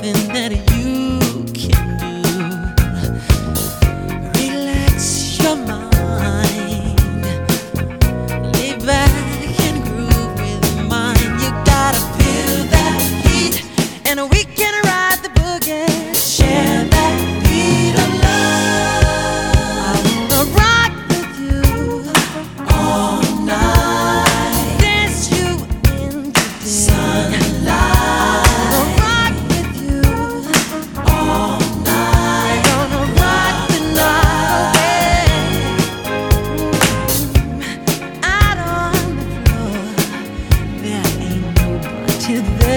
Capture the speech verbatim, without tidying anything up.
something that you can do. Relax your mind, lay back and groove with mine. You gotta feel that heat, and we can ride the boogie. Share that beat of love. I wanna rock with you all night, dance you into the sunlight. To the